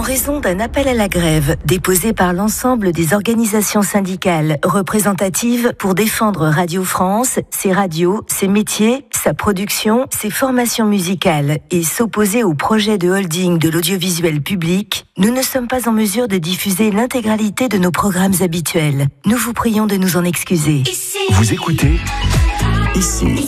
raison d'un appel à la grève déposé par l'ensemble des organisations syndicales représentatives pour défendre Radio France, ses radios, ses métiers, sa production, ses formations musicales et s'opposer au projet de holding de l'audiovisuel public, nous ne sommes pas en mesure de diffuser l'intégralité de nos programmes habituels. Nous vous prions de nous en excuser. Vous écoutez Ici.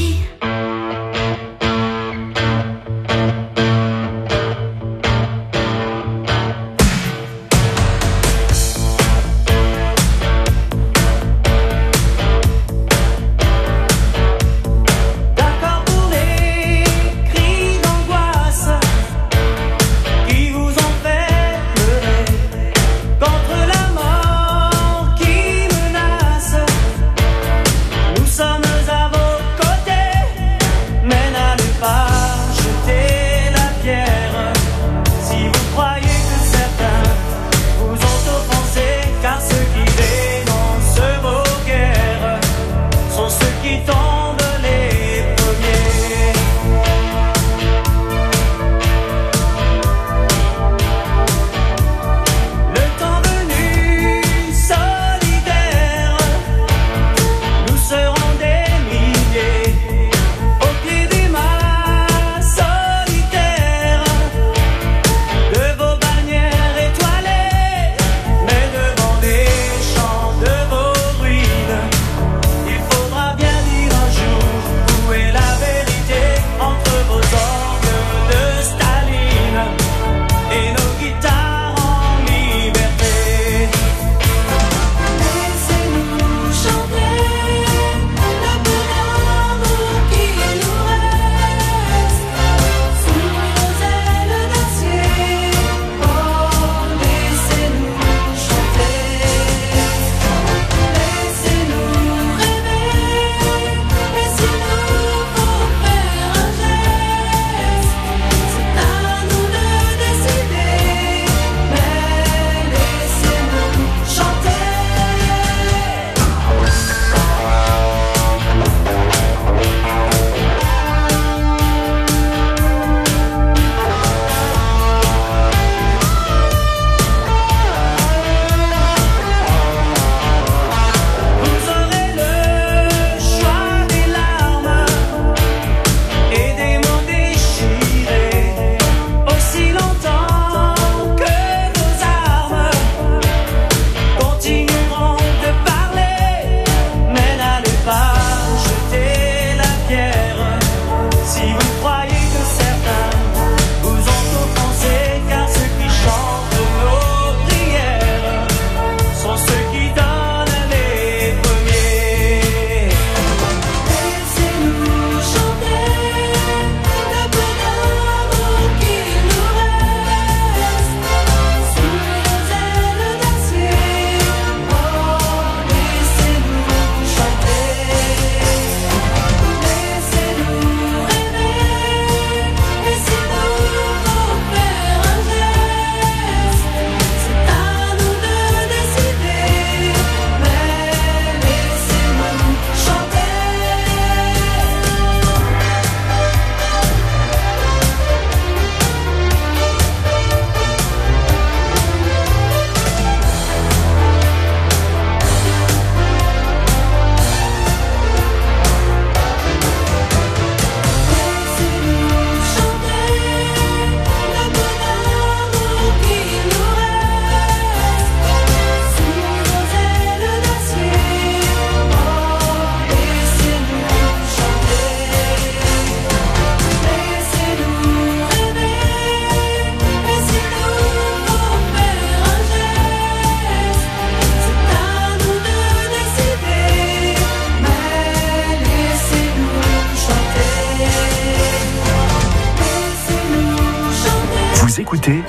Écoutez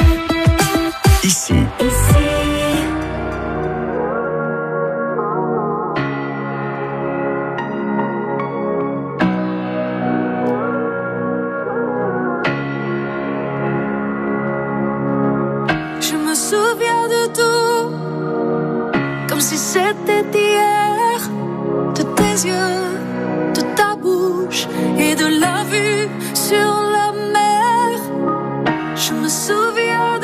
Ici. Je me souviens de tout, comme si c'était hier, de tes yeux, de ta bouche et de la vue sur la mer. Je me souviens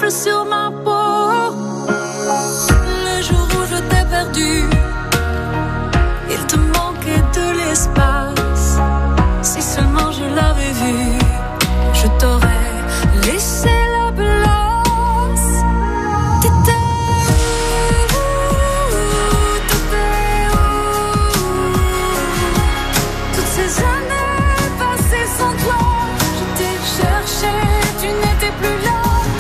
souffle sur ma peau. Le jour où je t'ai perdu, il te manquait de l'espace. Si seulement je l'avais vu, je t'aurais laissé la place. T'étais où? Toutes ces années passées sans toi, je t'ai cherché, tu n'étais plus là.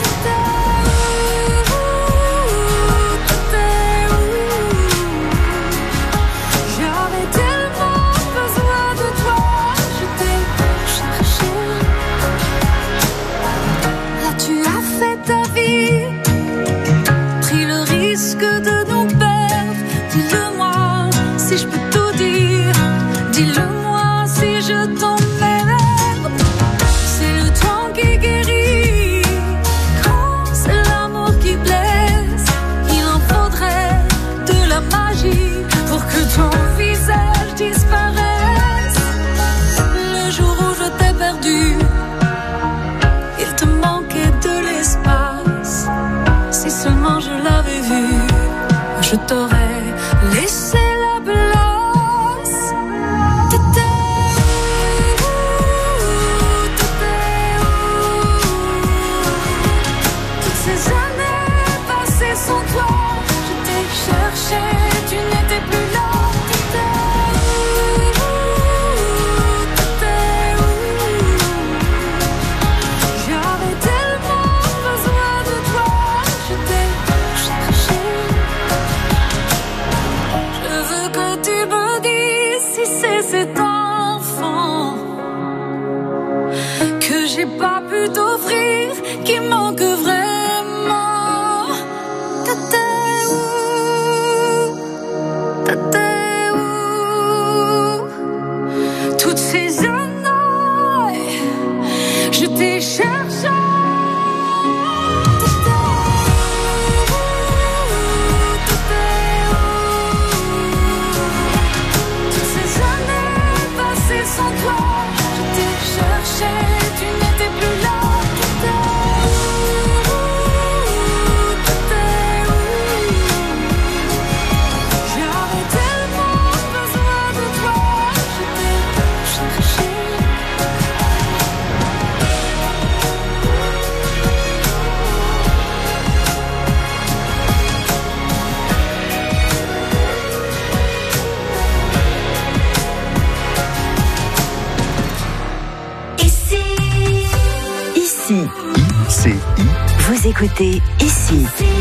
J'avais tellement besoin de toi, je t'ai cherché. Là tu as fait ta vie, pris le risque de nous perdre. Dis-le-moi si je peux tout dire, dis-le-moi si je t'emmerde. C'est le temps qui guérit, quand c'est l'amour qui blesse. Il en faudrait de la magie pour que ton visage disparaisse. Le jour où je t'ai perdu, il te manquait de l'espace. Si seulement je l'avais vu, je t'aurais laissé la place. T'étais où? Toutes ces années passées sans toi, je t'ai cherché, tu n'étais plus là. T'étais où? J'avais tellement besoin de toi, je t'ai cherché. Je veux que tu me dises si c'est cet enfant que j'ai pas pu t'offrir qui manque vraiment. T'étais où? T'étais où? Toutes ces années, je t'ai cherché. Toutes ces années passées sans toi, je t'ai cherché, tu n'étais plus là. J'avais tellement besoin de toi, je t'ai cherché. Ici, ICI. vous écoutez Ici.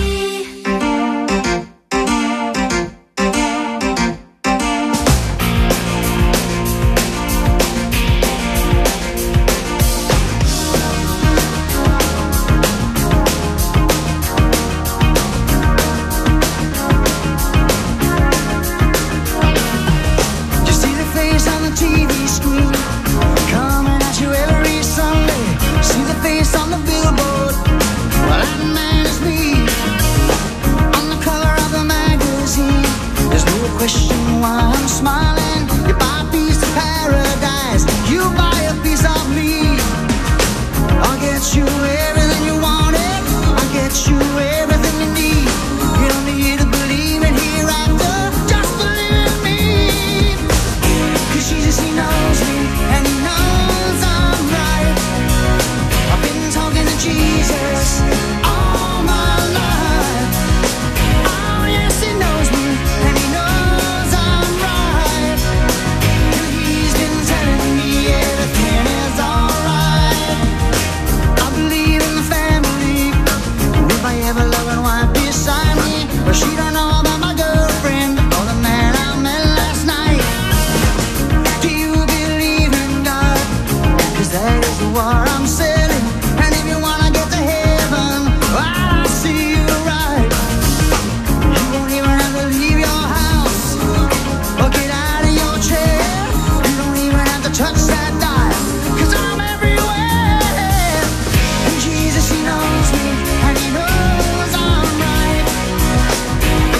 You see the face on the TV screen, coming at you every Sunday. See the face on the billboard, well that man is me. On the cover of the magazine, there's no question why I'm smiling. You buy a piece of paradise, you buy a piece of me. I'll get you everything you wanted, I'll get you everything you need. You don't need to believe in hereafter, just believe in me. 'Cause Jesus, he knows me, and he knows I'm right. I've been talking to Jesus all my life. Oh yes, he knows me, and he knows I'm right. And he's been telling me everything is alright. I believe in the family, with my ever-loving wife beside me. But she don't know about my girlfriend or the man I met last night. Do you believe in God? 'Cause that is the war I'm selling. And if you wanna get to heaven, I'll see you right. You won't even have to leave your house or get out of your chair. You don't even have to touch that dial, 'cause I'm everywhere. And Jesus, he knows me, and he knows I'm right.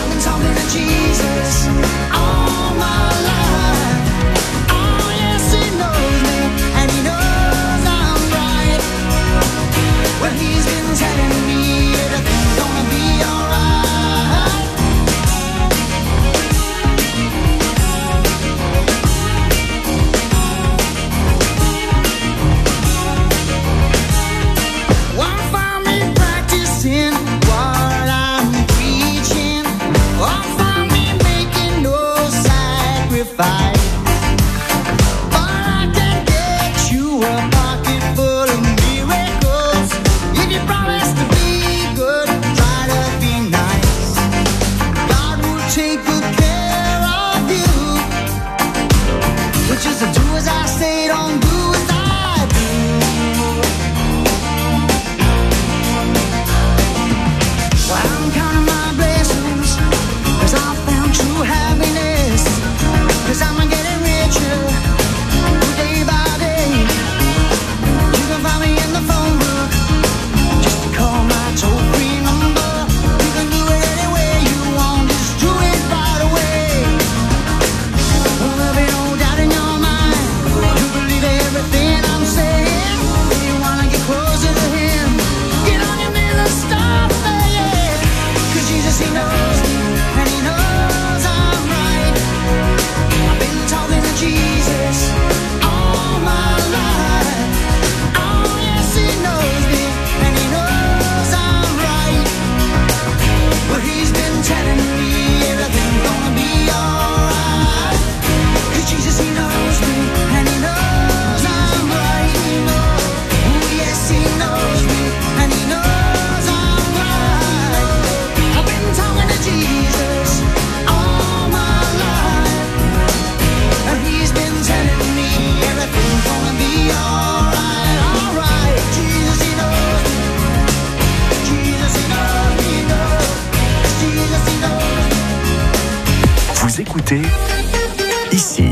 écoutez ici.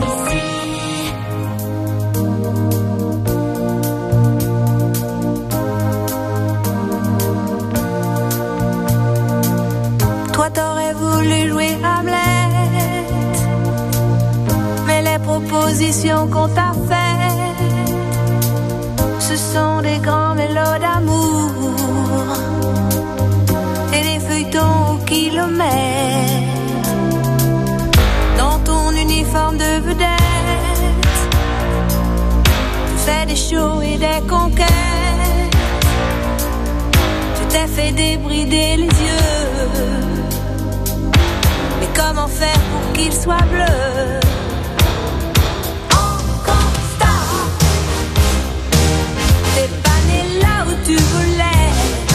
Toi t'aurais voulu jouer Hamlet, mais les propositions qu'on t'a faites, ce sont des grands mélos d'amour et des feuilletons au kilomètre. Dans ton uniforme de vedette, tu fais des shows et des conquêtes. Tu t'es fait débrider les yeux, mais comment faire pour qu'il soit bleu? Encore star, t'es pas né là où tu voulais.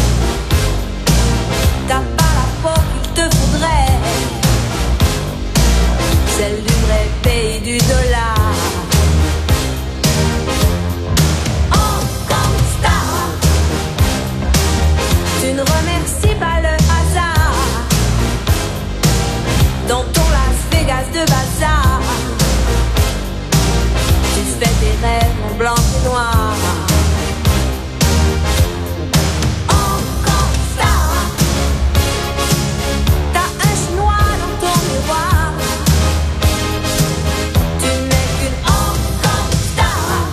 T'as pas la peau qu'il te faudrait, celle du vrai pays du dollar. Encore star, tu ne remercies pas le hasard. Dans ton Las Vegas de bazar, tu fais tes rêves en blanc et noir. Encore star, t'as un chinois dans ton miroir. Tu n'es qu'une encore star.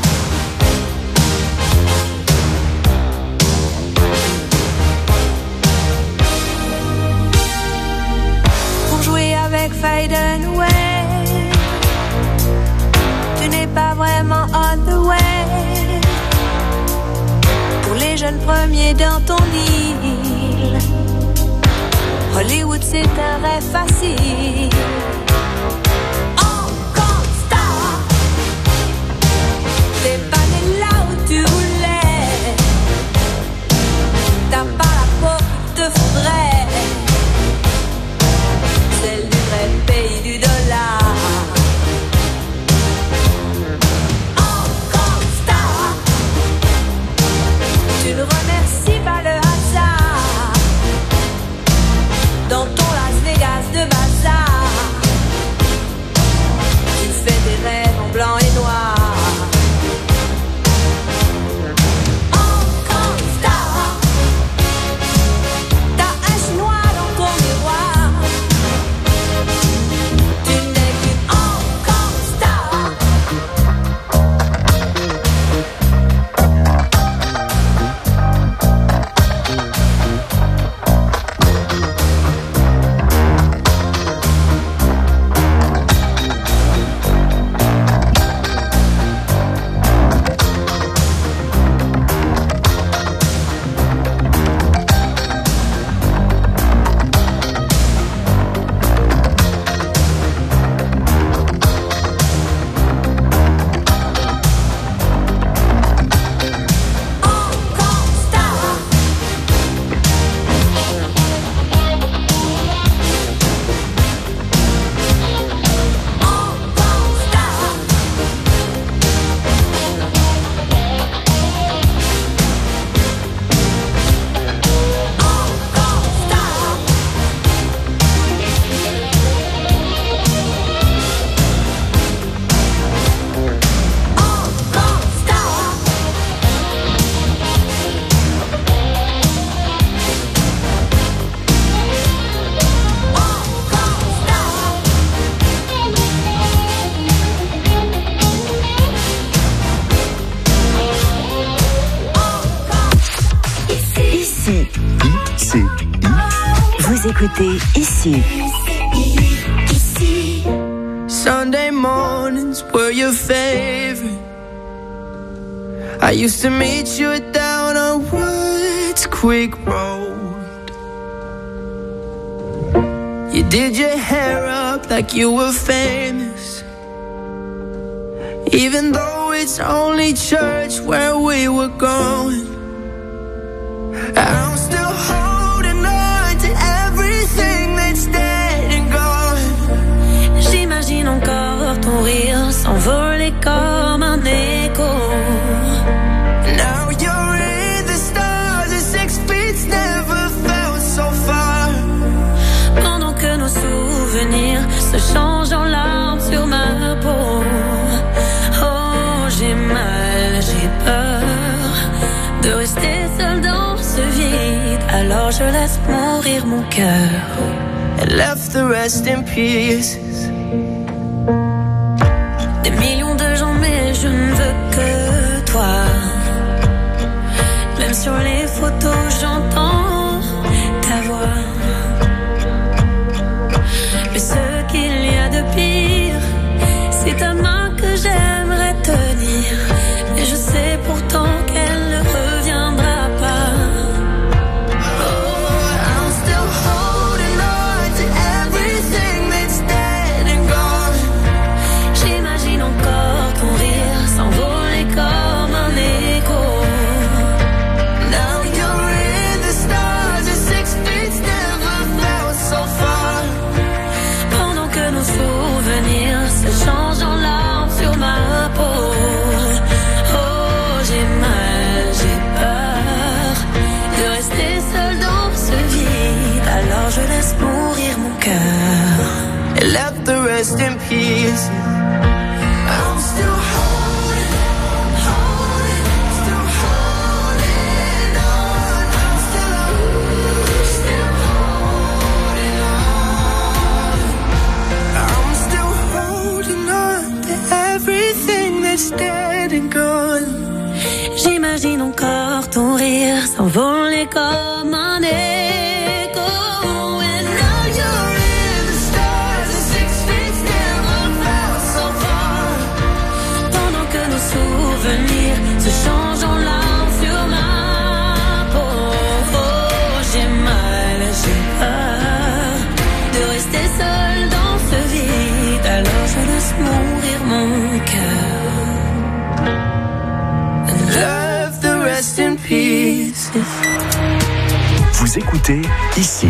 Pour jouer avec Fade Away, tu n'es pas vraiment on the way. Pour les jeunes premiers dans ton île, Hollywood c'est un rêve facile. Encore star, t'es pas né là où tu voulais. T'as pas la peau qu'il te faudrait, celle du vrai pays du dollar. Encore star, tu ne remercies pas le hasard. Dans ton Las Vegas de bazar, tu fais des rêves en blanc et noir. Encore star, t'as un chinois dans ton miroir. Tu n'es qu'une encore star. Encore star, encore star. Encore star, encore star. Ici, Ici. vous écoutez ici. Sunday mornings were your favorite. I used to meet you down on Woods Creek Road. You did your hair up like you were famous, even though it's only church where we were going. I'm still holding on to everything that's dead and gone. J'imagine encore ton rire s'envoler comme un écho. Now you're in the stars and 6 feet never felt so far. Pendant que nos souvenirs se changent en laisse mourir mon cœur. and left the rest in pieces. Des millions de gens, mais je ne veux que toi. Même sur les photos, j'entends ta voix. Mais ce qu'il y a de pire, c'est ta main que j'aimerais tenir. Et je sais pourtant qu'elle ne reviendra pas. Je laisse mourir mon cœur. And left the rest in peace. I'm still holding, still holding on. I'm still holding on. I'm still holding on to everything that's dead and gone. J'imagine encore ton rire s'envoler comme un écho. Souvenirs se changent en larmes sur ma peau. Oh, j'ai mal, j'ai peur de rester seule dans ce vide. Alors je laisse mourir mon cœur. Love the rest in peace. Vous écoutez ici.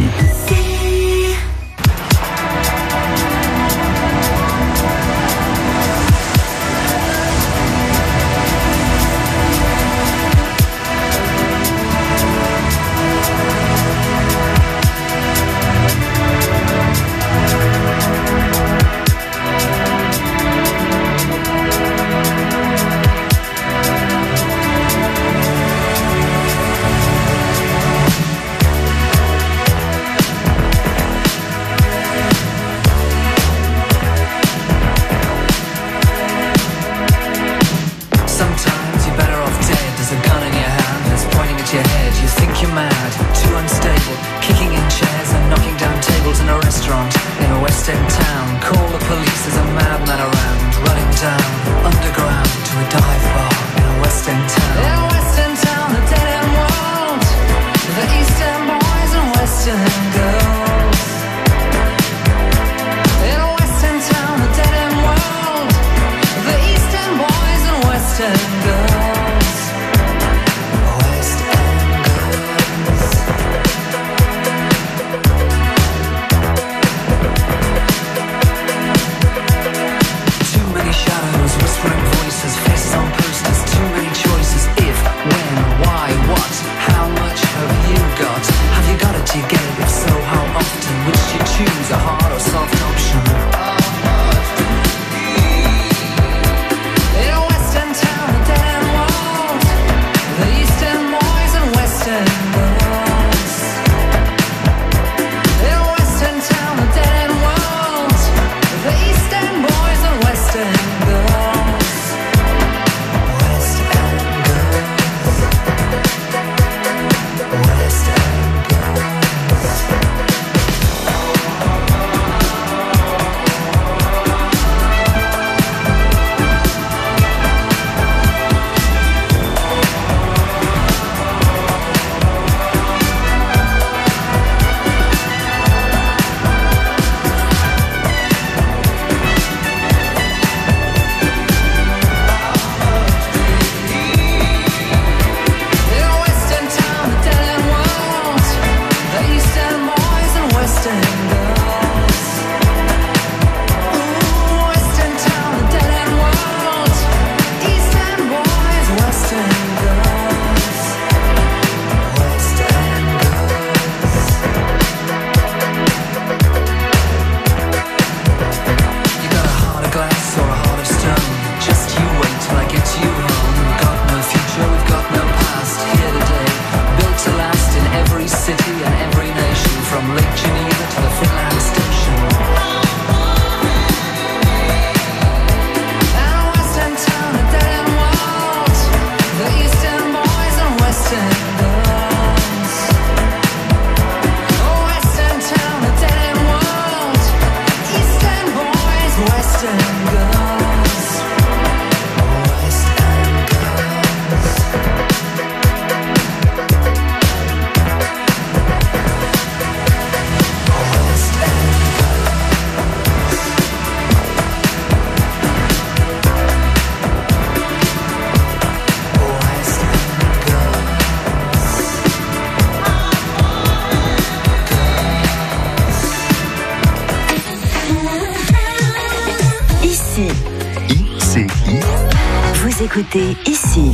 Écoutez ici.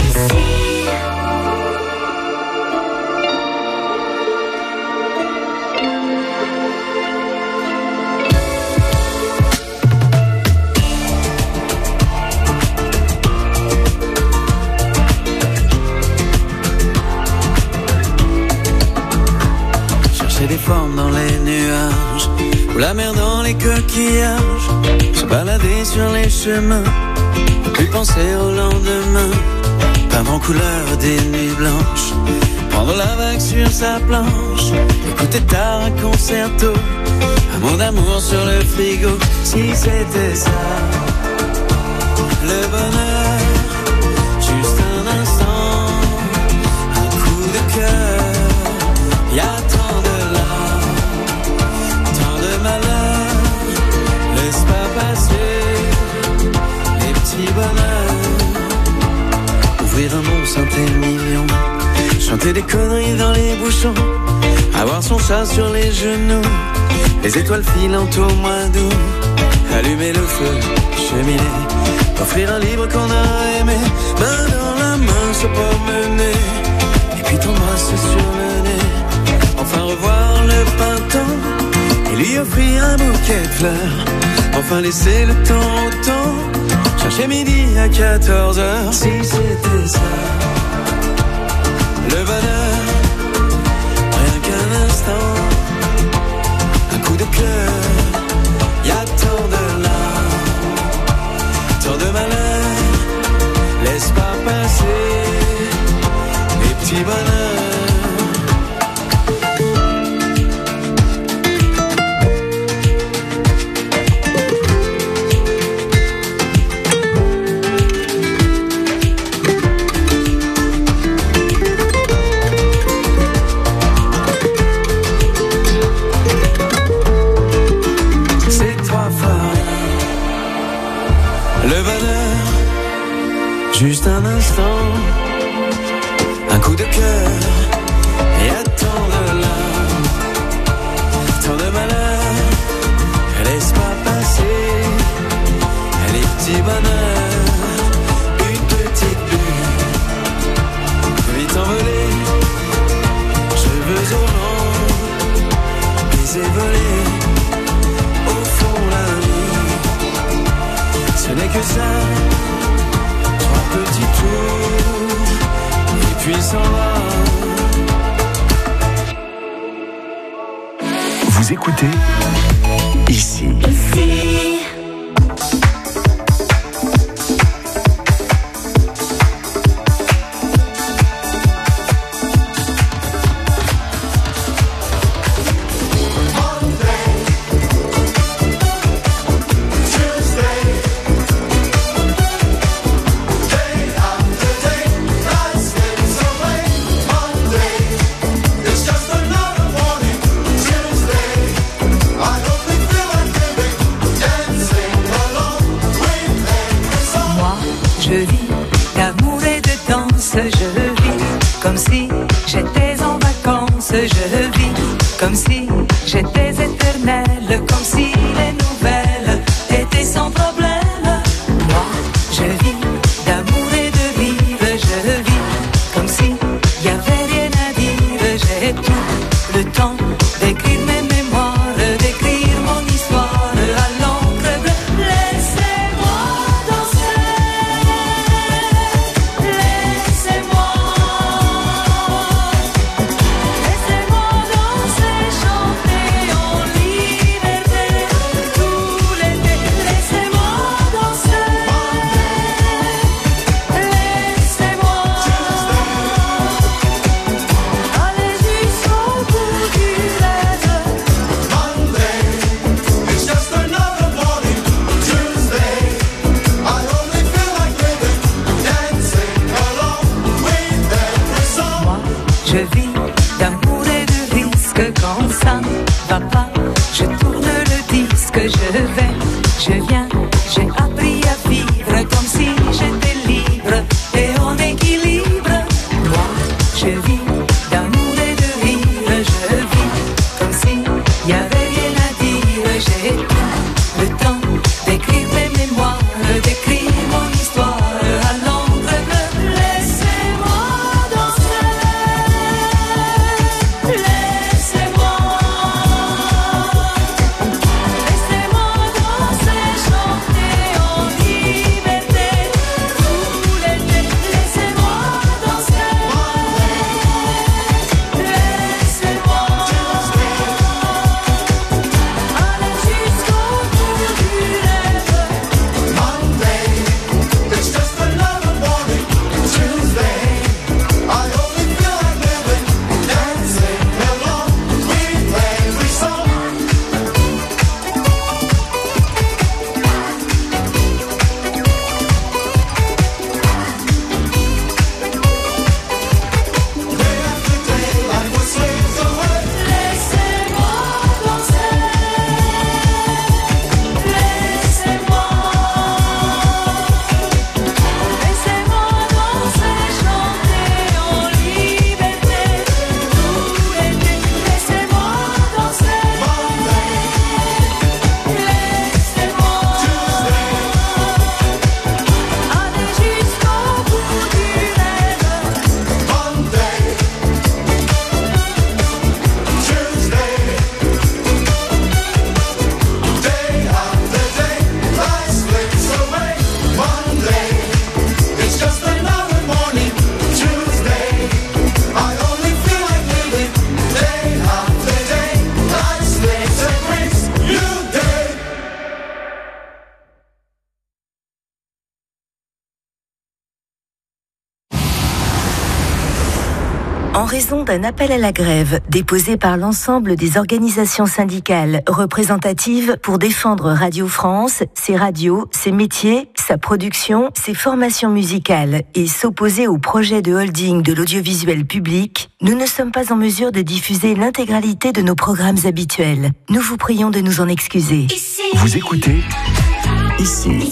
Chercher des formes dans les nuages, ou la mer dans les coquillages, se balader sur les chemins, plus penser au lendemain, peindre en couleur des nuits blanches, prendre la vague sur sa planche, écouter tard un concerto, un mot d'amour sur le frigo. Si c'était ça, le bonheur, juste un instant, un coup de cœur, y a tant de larmes, tant de malheur, laisse pas passer les petits bonheurs. Ouvrir un bon synthé-million, chanter des conneries dans les bouchons, avoir son chat sur les genoux, les étoiles filantes au mois d'août, allumer le feu, cheminer, offrir un livre qu'on a aimé, main dans la main se promener, et puis t'embrasser sur le nez, enfin revoir le printemps et lui offrir un bouquet de fleurs, enfin laisser le temps au temps, chercher midi à 14h. Si c'était ça, le bonheur, rien qu'un instant, un coup de cœur, y a tant de larmes, tant de malheur, laisse pas passer les petits bonheurs. Juste un instant, un coup de cœur, et à tant de larmes, tant de malheur, laisse pas passer les petits bonheurs. Une petite bulle, vite envolée, cheveux au vent, baiser volé, au fond la nuit, ce n'est que ça. Petit tour, et puis s'en va. Vous écoutez ici. Comme si j'étais éternelle, comme si les nouvelles étaient sans problème. Moi, je vis d'amour et de vivre, je vis comme si y avait rien à dire. J'ai tout le temps d'écrire mes mémoires, d'écrire mon histoire à l'encre bleue. Laissez-moi danser, laissez-moi danser, chanter. va pas. Je tourne le disque, je viens, j'ai appris à vivre comme si j'étais libre et en équilibre. Moi, je vis d'amour et de rire, je vis comme si y avait rien à dire. J'ai tout le temps d'écrire mes mémoires, d'écrire mon histoire à l'encre bleue. Laissez-moi danser, laissez-moi danser, chanter en liberté tout l'été. Laissez-moi danser, laissez-moi aller jusqu'au bout du rêve. Monday, it's just another morning. Tuesday, I only feel like living, dancing along. We play every song. Day after day, life was slips away. Laissez-moi danser, laissez-moi danser, chanter en liberté tout l'été. Laissez-moi danser, laissez-moi aller jusqu'au bout du rêve. Monday, Tuesday, day after day, life slips away. Monday, it's just another morning. Tuesday, I only feel like living. Day after day, life slips and brings new day. En raison d'un appel à la grève déposé par l'ensemble des organisations syndicales représentatives pour défendre Radio France, ses radios, ses métiers, sa production, ses formations musicales et s'opposer au projet de holding de l'audiovisuel public, nous ne sommes pas en mesure de diffuser l'intégralité de nos programmes habituels. Nous vous prions de nous en excuser. Vous écoutez ici.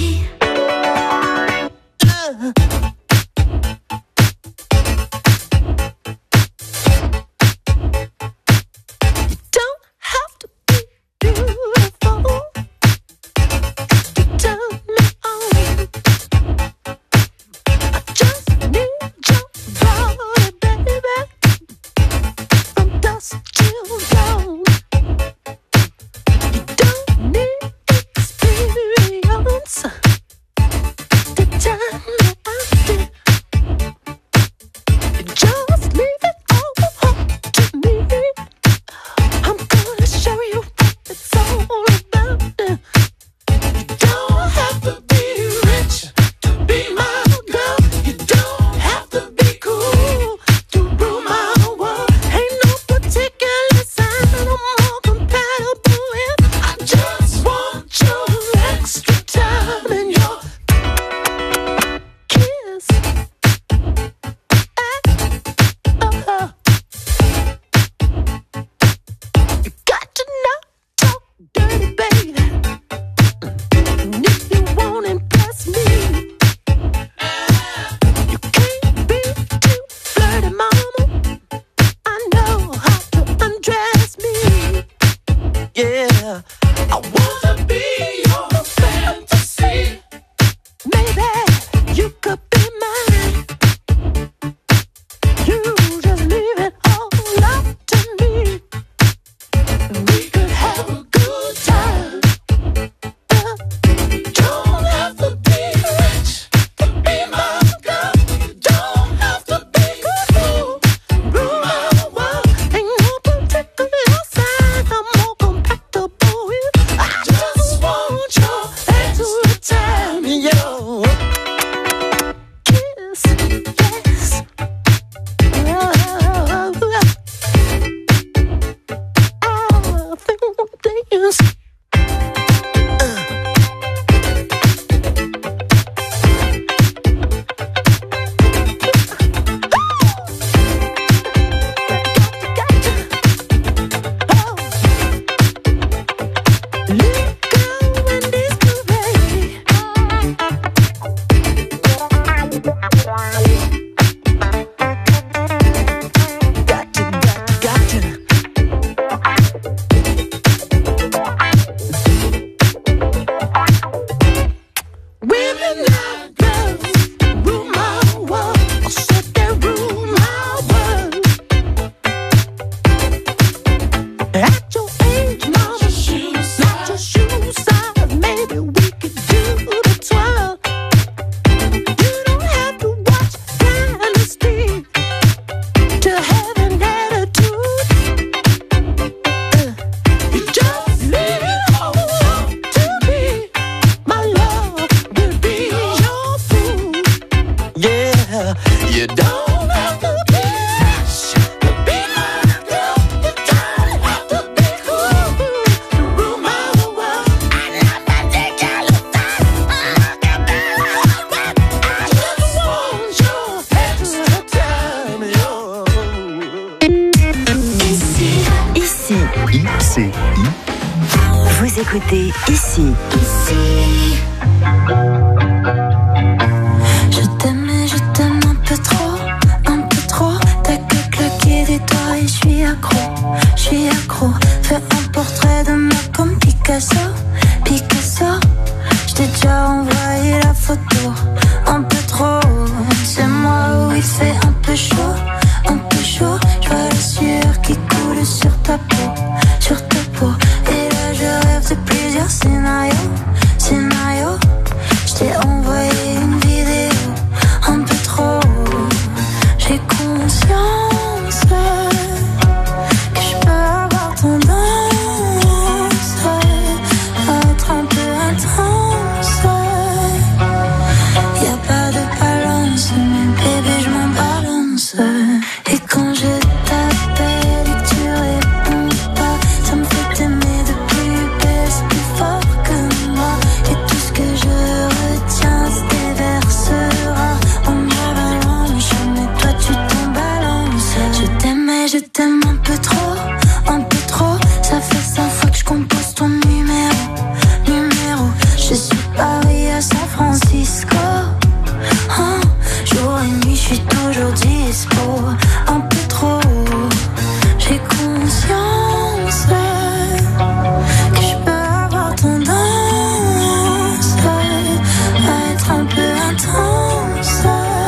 Don't have to be beautiful to turn me on. I just need your body, baby, from dusk till dawn. You don't need experience to turn me on. You just leave it all up to me. I'm gonna show you what it's all about. You don't have to be rich to be my girl. You don't have to be cool to rule my world. Ain't no particular sign I'm more compatible with. I just want your extra time and your kiss. You got to not talk dirty, baby. And if you won't impress me, you can't be too flirty, mama. I know how to undress me. Yeah, I wanna be your fantasy. Maybe you could be mine. You just leave it all up to me. We could have a good time. You don't have to be rich to be my girl. You don't have to be cool, rule my world. Ain't no particular sign I'm more compatible with. I just want your extra time and your kiss, yes. Things. C'est Vous écoutez Ici. Je t'aime un peu trop, t'as que claquer des doigts et je suis accro. Fais un portrait de moi comme Picasso. Je t'ai déjà envoyé la photo, un peu trop. C'est moi où il fait un peu chaud. Je vois la sueur qui coule sur ta peau. Et là je rêve de plusieurs scénarios. Je t'ai envoyé une vidéo, un peu trop. J'ai conscience que je peux avoir tendance à être un peu intense. Y'a pas de balance, mais bébé je m'en balance. Et quand je t'appelle et que tu réponds pas, ça me fait t'aimer de plus belle, c'est plus fort que moi. Et tout ce que je retiens se déversera en avalanche. Mais toi tu t'en balances. Je t'aime un peu trop. Ça fait 100 fois que je compose ton numéro. Je suis Paris à San Francisco. Jour et nuit, je suis toujours dispo. Un peu trop. J'ai conscience que je peux avoir tendance à être un peu intense.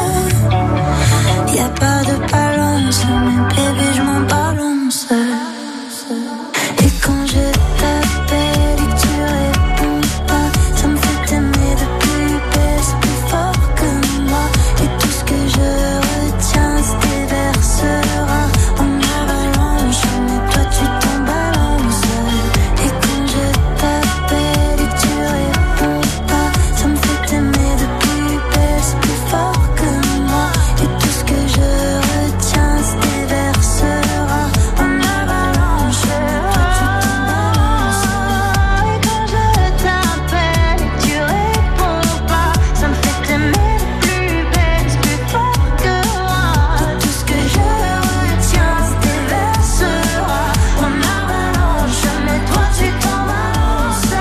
Y'a pas de balance, mais bébé je m'en balance. Et quand je t'appelle et que tu réponds pas, ça me fait t'aimer de plus belle, c'est plus fort que moi. Et tout ce que je retiens se déversera en avalanche. Mais toi tu t'en balances. Et quand je t'appelle et que tu réponds pas, ça me fait t'aimer de plus belle, c'est plus fort que moi. Et tout ce que je retiens se déversera en avalanche. Toi tu t'en balances. Et quand je t'appelle et que tu réponds pas, ça me fait t'aimer de plus belle, c'est plus fort que moi. Tout ce que je retiens se déversera en avalanche. Mais toi tu t'en balances.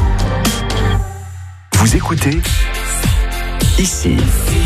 Vous écoutez Ici.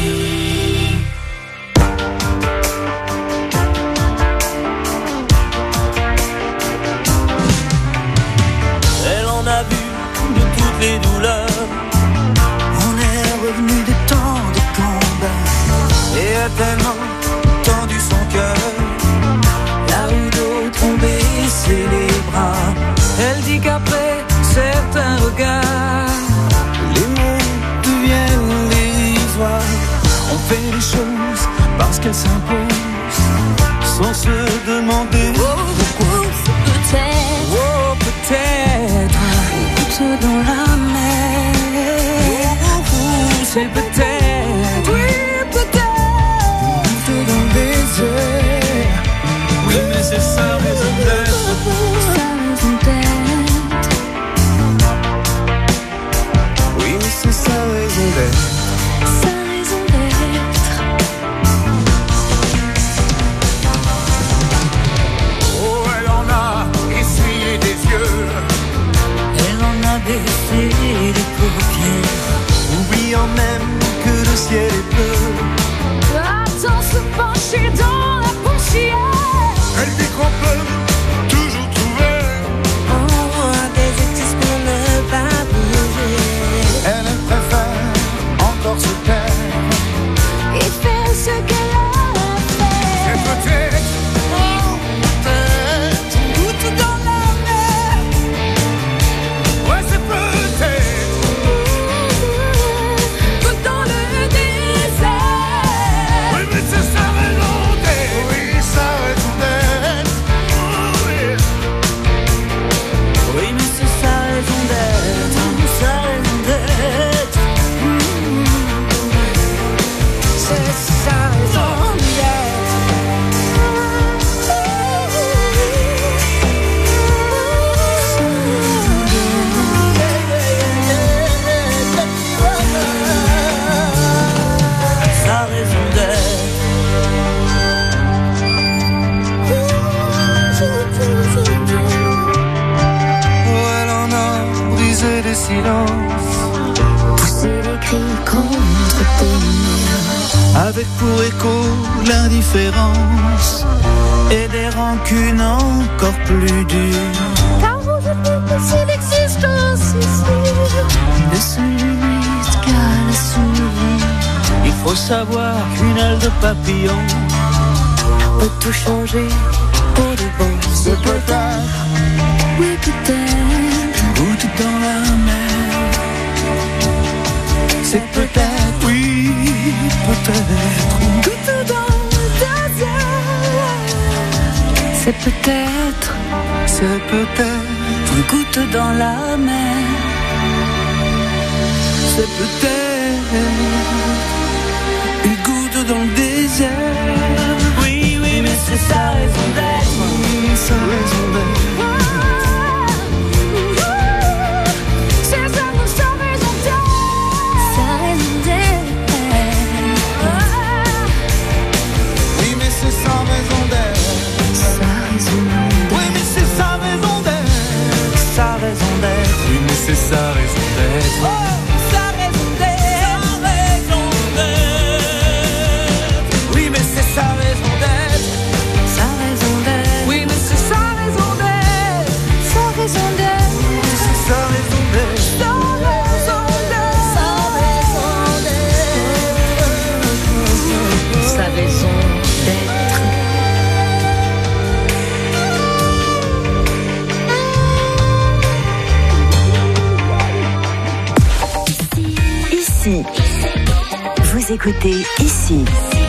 Elle en a vu de toutes les douleurs. On est revenu de temps de combat. Et a tellement tendu son cœur. La rue d'autres ont baissé les bras. Elle dit qu'après certains regards, Les mots deviennent dérisoires. On fait les choses parce qu'elles s'imposent, sans se demander pourquoi. Peut-être, Oh, peut-être, tout dans la mer. c'est peut-être, Oui, peut-être. tout dans le désert. Oui, mais c'est sa raison d'être. Sa raison d'être. Oui, mais c'est sa raison d'être. Sa raison d'être. Oh, elle en a essuyé des yeux, Elle en a baissé les paupières, oubliant même que le silence, Pousser les cris contre tes murs. avec pour écho l'indifférence et des rancunes encore plus dures. Car aujourd'hui, s'il existe ici, ne se limite qu'à la survie. Il faut savoir qu'une aile de papillon Peut tout changer pour de bon. c'est peut-être Oui, peut-être. goutte dans la mer. C'est peut-être, oui, peut-être. Goutte dans le désert. C'est peut-être C'est peut-être, une goutte dans la mer. c'est peut-être une goutte dans le désert. Oui, oui, mais c'est sa raison d'être. Sa raison d'être. C'est ça, sa raison d'être. Sa raison d'être. Oui, mais c'est sa raison d'être. Sa raison d'être. Oui, mais c'est sa raison d'être. Sa raison d'être. Oui, mais c'est sa raison d'être. Sa raison d'être. Oui, mais c'est sa raison d'être. Sa raison d'être. Oui, mais c'est sa raison d'être. Sa raison d'être. C'est sa raison d'être. Sa raison d'être. Sa raison d'être. Ici. Vous écoutez Ici.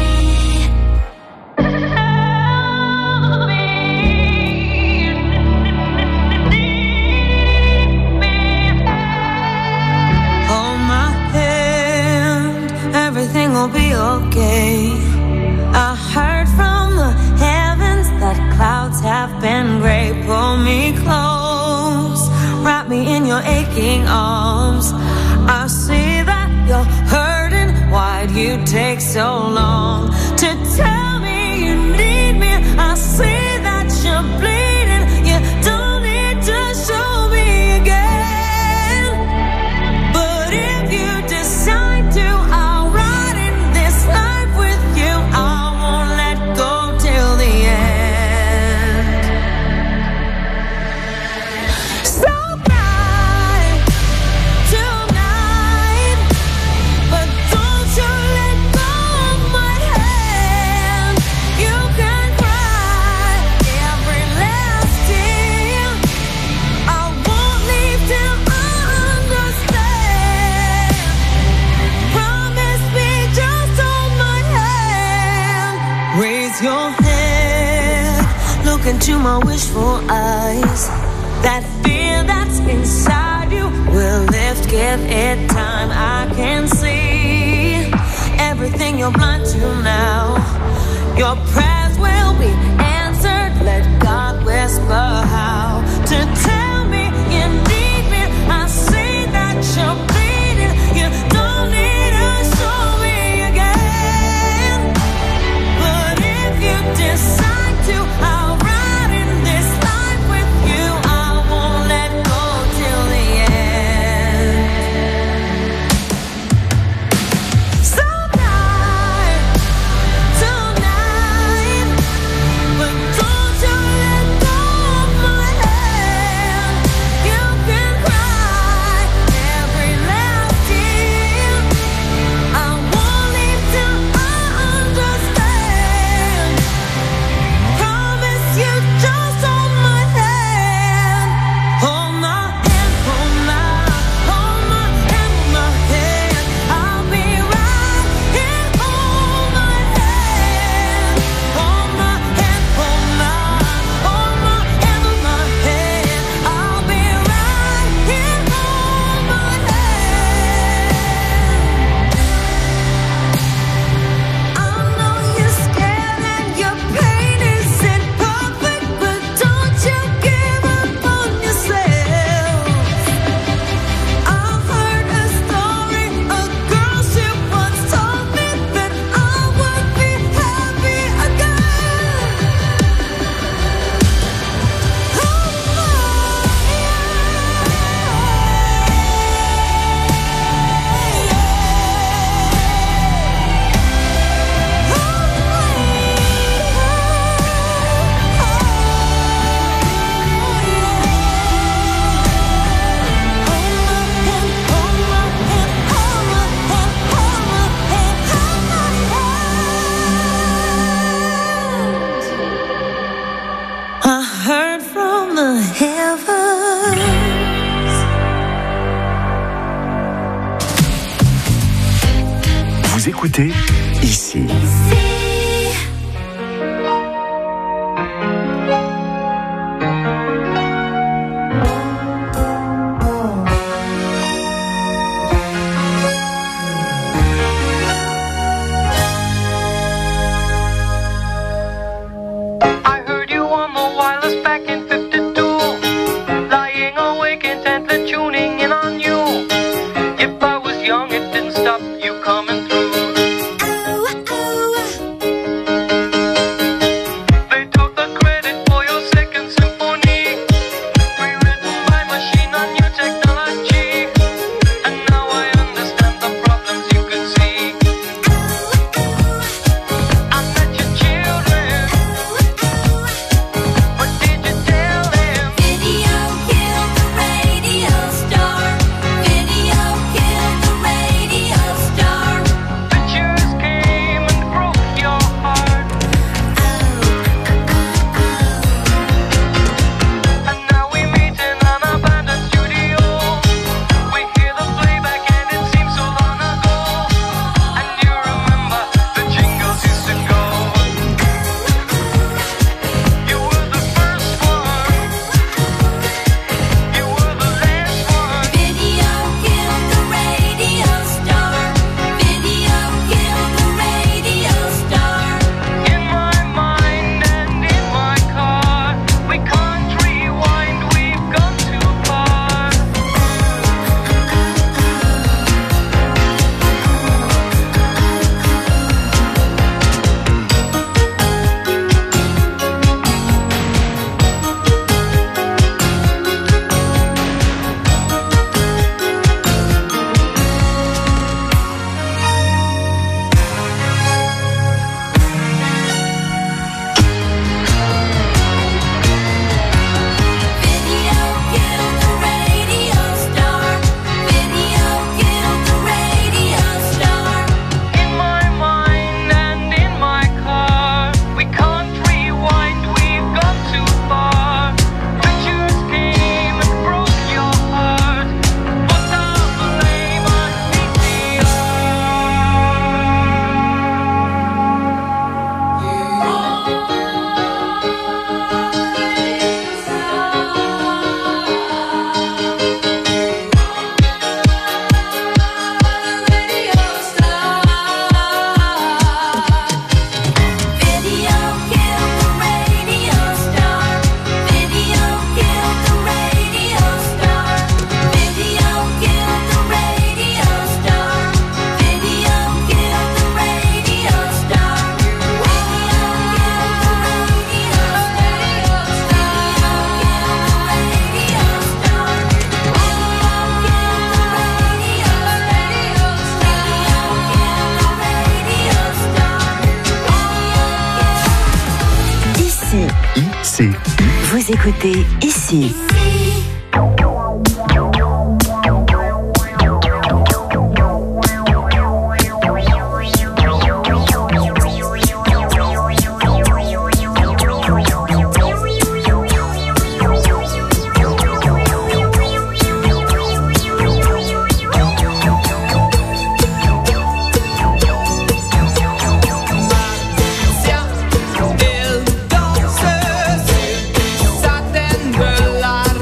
Hold my hand, everything will be okay. I heard from the heavens that clouds have been gray. Pull me close, wrap me in your aching arms. I see that you're hurting. Why'd you take so long to tell me you need me? I see that you're bleeding. You don't need to show me again. But if you decide to, I'll ride in this life with you. I won't let go till the end. So cry tonight, but don't you let go of my hand. You can cry every last tear. I won't leave till I understand. Promise me, just hold my hand. Raise your head, look into my wishful eyes. That fear that's inside you will lift, give it time. I can see everything you're blind to now. Your prayers will be answered. Let God whisper how to tell me you need me. I see that you're bleeding. You don't need to show me again. But if you decide to, I'll ride in this life with you. I won't let go till the end. So cry tonight, but don't you let go of my hand. écoutez ici. I heard you on the wireless back in 52, lying awake intently tuning in on you. If I was young, it didn't stop you coming through. They took the credit for your second symphony, rewritten by machine on new technology. And now I understand the problems you could see. I met your children, what did you tell them? Video killed the radio star. Video killed the radio star. Pictures came and broke your heart. And now we meet in an abandoned studio. We hear the playback and it seems so long ago. And you remember the jingles used to go. You were the first one. You were the last one. Video killed the radio star. Video killed the radio star. In my mind and in my car, we can't rewind, we've gone too far. Video killed the radio star. Video killed the radio star. In my mind and in my car, we can't rewind, we've gone too far. Pictures came and broke your heart. Put the blame on Video killed the radio star. Video killed the radio star. Video killed the radio star. Video killed the radio star. Ici, ICI. vous écoutez ici. El danse, Satin de la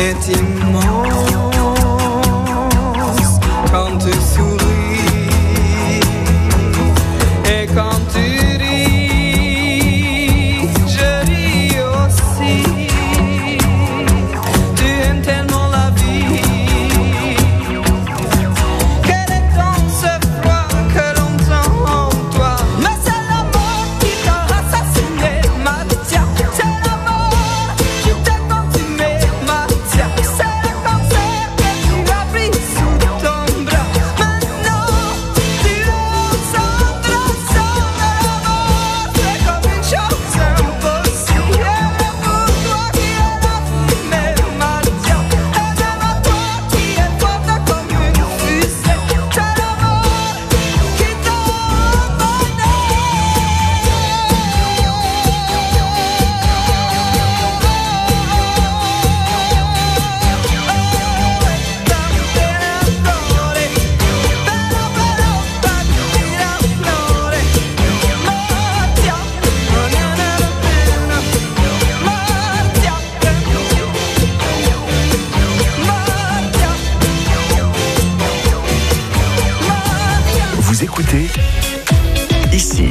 est immense quand tu souris et quand tu ris, je ris aussi. Tu aimes tellement la vie. Quel est donc ce froid que l'on sent en toi? Mais c'est la mort qui t'a assassiné, Mathia. C'est la mort qui t'a consumé, Mathia. C'est le cancer que tu as pris sous ton bras. Maintenant, tu es Sandra, Sandra, la mort. C'est comme une chose impossible. Et pour toi qui es la fumée, Mathia. Et même à toi qui es forte comme une fusée. C'est la mort qui t'a Vous écoutez ici.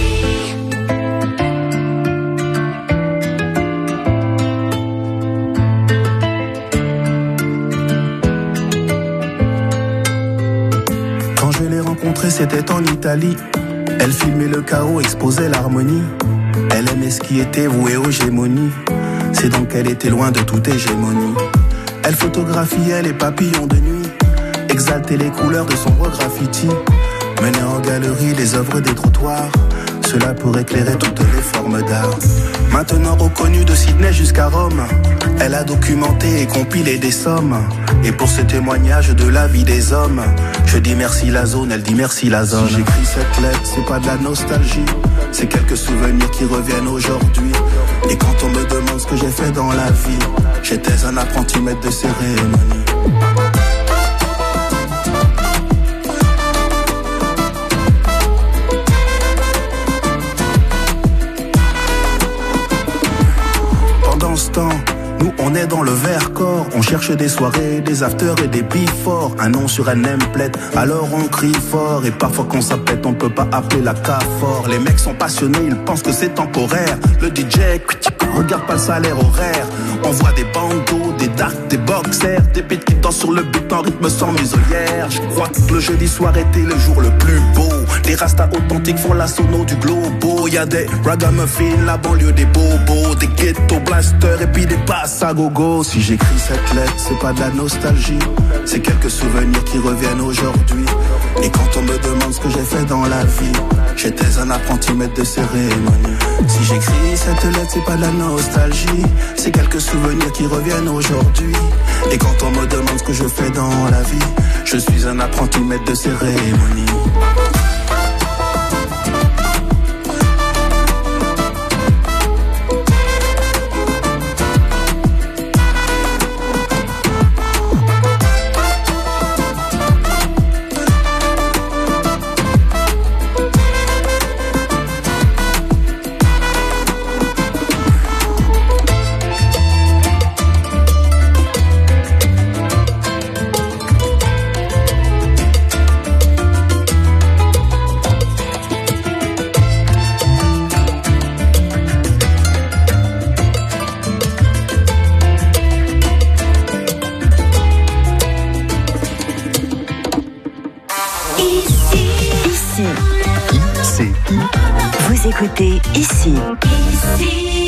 Quand je l'ai rencontrée, c'était en Italie. Elle filmait le chaos, exposait l'harmonie. Elle aimait ce qui était voué aux gémonies. C'est donc qu'elle était loin de toute hégémonie. Elle photographiait les papillons de nuit, exaltait les couleurs de sombres graffitis, menait en galerie les œuvres des trottoirs. Cela pour éclairer toutes les formes d'art. Maintenant reconnue de Sydney jusqu'à Rome, elle a documenté et compilé des sommes. Et pour ce témoignage de la vie des hommes, je dis merci la zone, elle dit merci la zone. Si j'écris cette lettre, c'est pas de la nostalgie, c'est quelques souvenirs qui reviennent aujourd'hui. Et quand on me demande ce que j'ai fait dans la vie, j'étais un apprenti maître de cérémonie. Pendant ce temps, nous on est dans le Vercors, on cherche des soirées, des afters et des before. Un nom sur un nameplate, alors on crie fort. Et parfois quand ça pète, on peut pas appeler la CAFOR. Les mecs sont passionnés, ils pensent que c'est temporaire. Le DJ, regarde pas le salaire horaire. On voit des bandeaux, des darks, des boxers, des beats qui dansent sur le beat en rythme sans muselière. Je crois que le jeudi soir était le jour le plus beau. Les rastas authentiques font la sono du globo. Y'a des ragamuffins, la banlieue des bobos, des ghetto blasters et puis des passes à gogo. Si j'écris cette lettre, c'est pas de la nostalgie, c'est quelques souvenirs qui reviennent aujourd'hui. Et quand on me demande ce que j'ai fait dans la vie, j'étais un apprenti maître de cérémonie. Si j'écris cette lettre, c'est pas de la nostalgie, c'est quelques souvenirs qui reviennent aujourd'hui. Et quand on me demande ce que je fais dans la vie, je suis un apprenti maître de cérémonie. Vous écoutez ici. Ici.